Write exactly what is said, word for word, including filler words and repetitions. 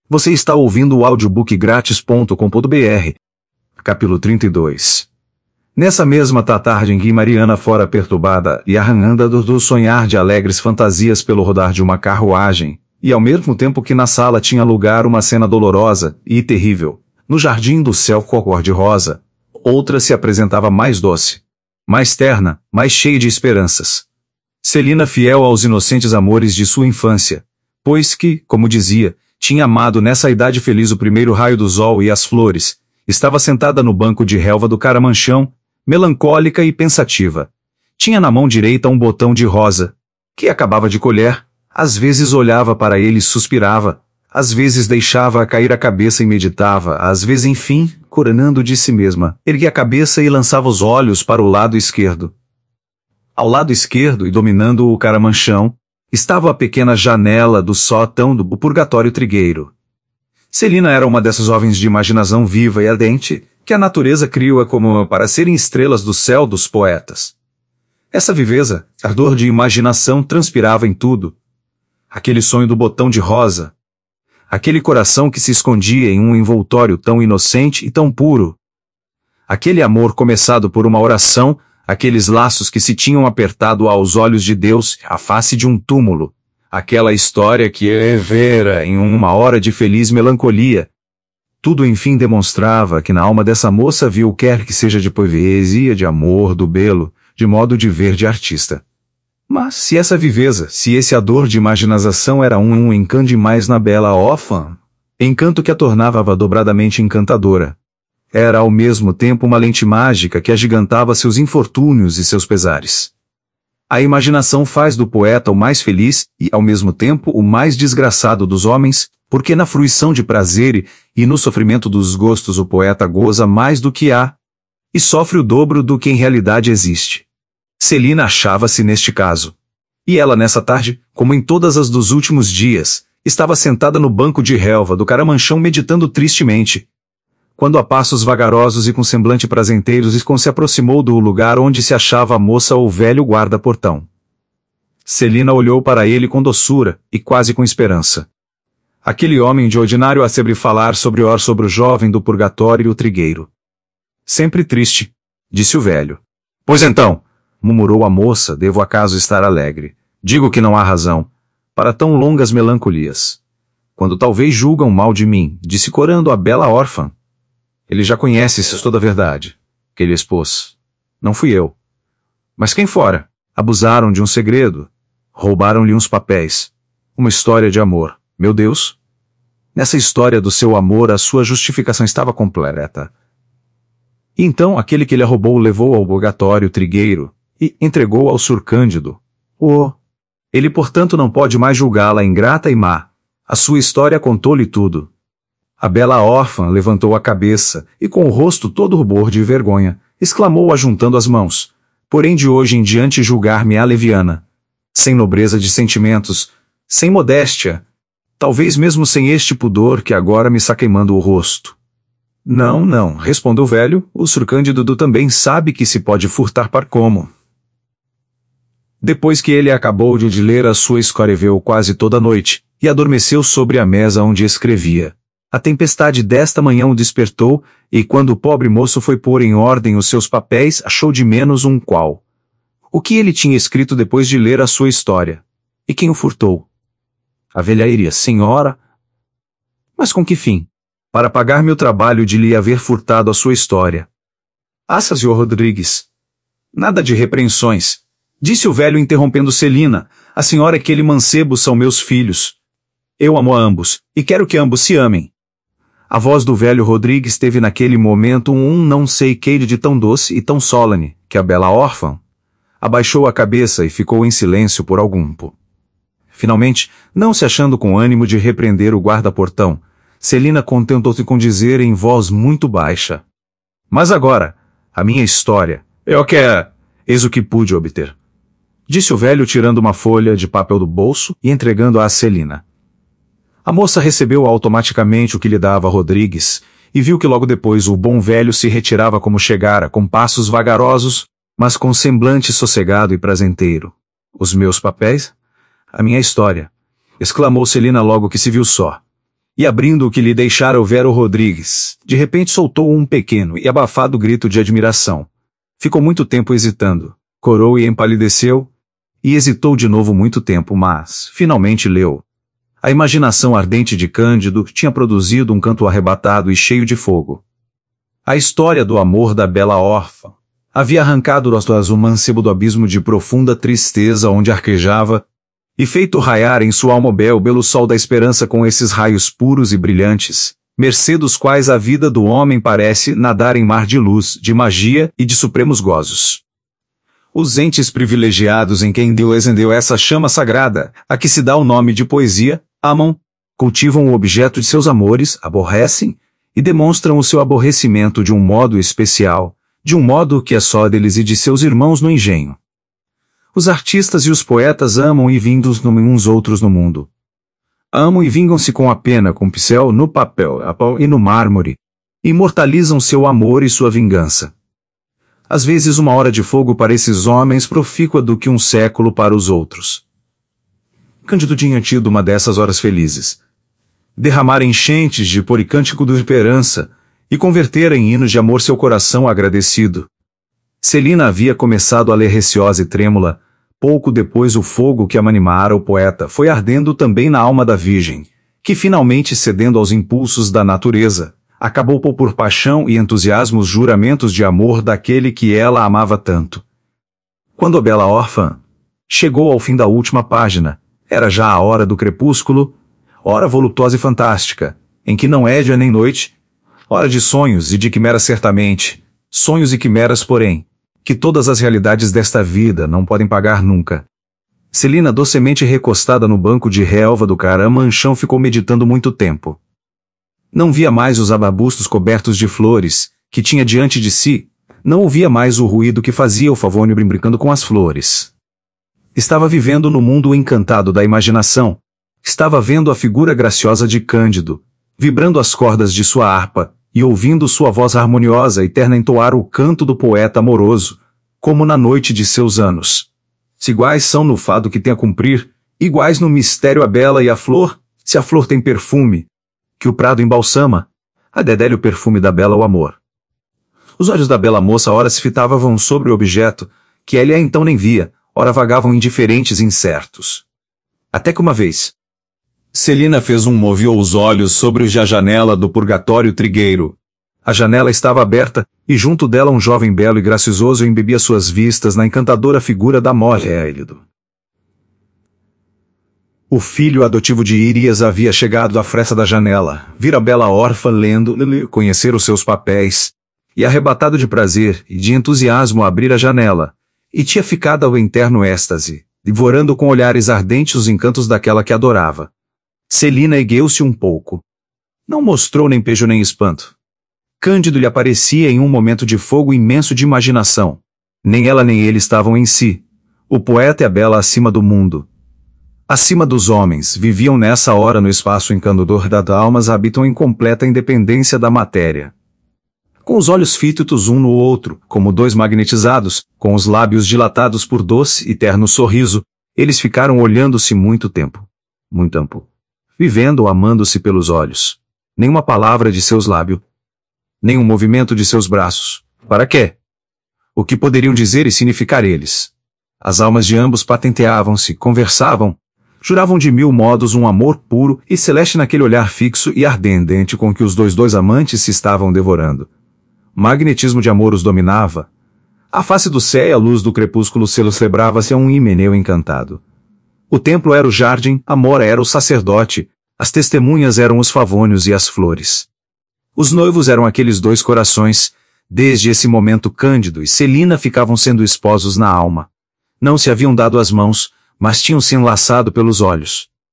Você está ouvindo o audiobook grátis ponto com ponto br. Capítulo trinta e dois. Nessa mesma tarde em que Mariana fora perturbada e arranhada do sonhar de alegres fantasias pelo rodar de uma carruagem, e ao mesmo tempo que na sala tinha lugar uma cena dolorosa e terrível, no jardim do céu cor-de-rosa, outra se apresentava mais doce, mais terna, mais cheia de esperanças. Celina, fiel aos inocentes amores de sua infância, pois que, como dizia, tinha amado nessa idade feliz o primeiro raio do sol e as flores, estava sentada no banco de relva do caramanchão, melancólica e pensativa. Tinha na mão direita um botão de rosa, que acabava de colher, às vezes olhava para ele e suspirava, às vezes deixava cair a cabeça e meditava, às vezes enfim, coronando de si mesma, erguia a cabeça e lançava os olhos para o lado esquerdo. Ao lado esquerdo e dominando o caramanchão, estava a pequena janela do sótão do purgatório trigueiro. Celina era uma dessas jovens de imaginação viva e ardente, que a natureza criou como para serem estrelas do céu dos poetas. Essa viveza, ardor de imaginação transpirava em tudo. Aquele sonho do botão de rosa. Aquele coração que se escondia em um envoltório tão inocente e tão puro. Aquele amor começado por uma oração, aqueles laços que se tinham apertado aos olhos de Deus, à face de um túmulo. Aquela história que evera em uma hora de feliz melancolia. Tudo enfim demonstrava que na alma dessa moça viu quer que seja de poesia, de amor, do belo, de modo de ver de artista. Mas se essa viveza, se esse ardor de imaginação era um, um encanto demais na bela órfã, encanto que a tornava dobradamente encantadora, era ao mesmo tempo uma lente mágica que agigantava seus infortúnios e seus pesares. A imaginação faz do poeta o mais feliz e, ao mesmo tempo, o mais desgraçado dos homens, porque na fruição de prazer e no sofrimento dos gostos o poeta goza mais do que há, e sofre o dobro do que em realidade existe. Celina achava-se neste caso. E ela nessa tarde, como em todas as dos últimos dias, estava sentada no banco de relva do caramanchão meditando tristemente, quando a passos vagarosos e com semblante prazenteiros se aproximou do lugar onde se achava a moça ou velho guarda-portão. Celina olhou para ele com doçura, e quase com esperança. Aquele homem de ordinário a sempre falar sobre or sobre o jovem do purgatório e o trigueiro. Sempre triste, disse o velho. Pois então, murmurou a moça, devo acaso estar alegre. Digo que não há razão para tão longas melancolias. Quando talvez julgam mal de mim, disse corando a bela órfã. Ele já conhece toda a verdade, que ele expôs. Não fui eu. Mas quem fora? Abusaram de um segredo. Roubaram-lhe uns papéis. Uma história de amor. Meu Deus! Nessa história do seu amor a sua justificação estava completa. E então aquele que lhe roubou levou ao purgatório trigueiro e entregou ao Sr. Cândido. Oh! Ele portanto não pode mais julgá-la ingrata e má. A sua história contou-lhe tudo. A bela órfã levantou a cabeça, e com o rosto todo rubor de vergonha, exclamou ajuntando as mãos, porém de hoje em diante julgar-me-á leviana, sem nobreza de sentimentos, sem modéstia, talvez mesmo sem este pudor que agora me está queimando o rosto. Não, não, respondeu o velho, o Sr. Cândido também sabe que se pode furtar par como. Depois que ele acabou de ler a sua escreveu quase toda a noite, e adormeceu sobre a mesa onde escrevia. A tempestade desta manhã o despertou, e quando o pobre moço foi pôr em ordem os seus papéis, achou de menos um qual. O que ele tinha escrito depois de ler a sua história? E quem o furtou? A velharia senhora? Mas com que fim? Para pagar-me o trabalho de lhe haver furtado a sua história. Ah, senhor Rodrigues! Nada de repreensões, disse o velho interrompendo Celina, a senhora e aquele mancebo são meus filhos. Eu amo a ambos, e quero que ambos se amem. A voz do velho Rodrigues teve naquele momento um não sei que de tão doce e tão solene, que a bela órfã abaixou a cabeça e ficou em silêncio por algum tempo. Finalmente, não se achando com ânimo de repreender o guarda-portão, Celina contentou-se com dizer em voz muito baixa. Mas agora, a minha história, eu que é, eis o que pude obter. Disse o velho tirando uma folha de papel do bolso e entregando-a a Celina. A moça recebeu automaticamente o que lhe dava Rodrigues, e viu que logo depois o bom velho se retirava como chegara, com passos vagarosos, mas com semblante sossegado e prazenteiro. Os meus papéis? A minha história, exclamou Celina logo que se viu só. e abrindo o que lhe deixara o Vero Rodrigues, de repente soltou um pequeno e abafado grito de admiração. Ficou muito tempo hesitando, corou e empalideceu, e hesitou de novo muito tempo, mas, finalmente leu. A imaginação ardente de Cândido tinha produzido um canto arrebatado e cheio de fogo. A história do amor da bela órfã havia arrancado o mancebo do abismo de profunda tristeza onde arquejava, e feito raiar em sua alma bel belo sol da esperança com esses raios puros e brilhantes, mercê dos quais a vida do homem parece nadar em mar de luz, de magia e de supremos gozos. Os entes privilegiados em quem Deus acendeu essa chama sagrada, a que se dá o nome de poesia, amam, cultivam o objeto de seus amores, aborrecem, e demonstram o seu aborrecimento de um modo especial, de um modo que é só deles e de seus irmãos no engenho. Os artistas e os poetas amam e vingam-se uns outros no mundo. Amam e vingam-se com a pena, com o pincel, no papel e no mármore. Imortalizam seu amor e sua vingança. Às vezes uma hora de fogo para esses homens profícua do que um século para os outros. Cândido tinha tido uma dessas horas felizes. Derramar enchentes de poricântico de esperança e converter em hinos de amor seu coração agradecido. Celina havia começado a ler receosa e trêmula. Pouco depois o fogo que animara o poeta foi ardendo também na alma da virgem, que finalmente cedendo aos impulsos da natureza, acabou por paixão e entusiasmo os juramentos de amor daquele que ela amava tanto. Quando a bela órfã chegou ao fim da última página, era já a hora do crepúsculo, hora voluptuosa e fantástica, em que não é dia nem noite, hora de sonhos e de quimeras certamente, sonhos e quimeras porém, que todas as realidades desta vida não podem pagar nunca. Celina, docemente recostada no banco de relva do caramanchão, ficou meditando muito tempo. Não via mais os arbustos cobertos de flores, que tinha diante de si, não ouvia mais o ruído que fazia o Favônio brincando com as flores. Estava vivendo no mundo encantado da imaginação, estava vendo a figura graciosa de Cândido, vibrando as cordas de sua harpa, e ouvindo sua voz harmoniosa e terna entoar o canto do poeta amoroso, como na noite de seus anos. Se iguais são no fado que tem a cumprir, iguais no mistério a bela e a flor, se a flor tem perfume, que o prado embalsama, a dedé o perfume da bela o amor. Os olhos da bela moça ora se fitavam sobre o objeto, que ela então nem via, ora vagavam indiferentes e incertos. Até que uma vez, Celina fez um moveu os olhos sobre a janela do purgatório trigueiro. A janela estava aberta, e junto dela um jovem belo e gracioso embebia suas vistas na encantadora figura da Mórélido. O filho adotivo de Irias havia chegado à fresta da janela, vira a bela órfã lendo, conhecer os seus papéis, e arrebatado de prazer e de entusiasmo abrir a janela, e tinha ficado ao interno êxtase, devorando com olhares ardentes os encantos daquela que adorava. Celina ergueu-se um pouco. Não mostrou nem pejo nem espanto. Cândido lhe aparecia em um momento de fogo imenso de imaginação. Nem ela nem ele estavam em si. O poeta e a bela acima do mundo. Acima dos homens, viviam nessa hora no espaço encantador das almas, habitam em completa independência da matéria. Com os olhos fitos um no outro, como dois magnetizados, com os lábios dilatados por doce e terno sorriso, eles ficaram olhando-se muito tempo. Muito tempo. Vivendo ou amando-se pelos olhos. Nenhuma palavra de seus lábios. Nenhum movimento de seus braços. Para quê? O que poderiam dizer e significar eles? As almas de ambos patenteavam-se, conversavam, juravam de mil modos um amor puro e celeste naquele olhar fixo e ardente com que os dois dois amantes se estavam devorando. Magnetismo de amor os dominava. A face do céu e a luz do crepúsculo celebrava-se a um himeneu encantado. O templo era o jardim, a mora era o sacerdote, as testemunhas eram os favônios e as flores. Os noivos eram aqueles dois corações, desde esse momento Cândido e Celina ficavam sendo esposos na alma. Não se haviam dado as mãos, mas tinham se enlaçado pelos olhos.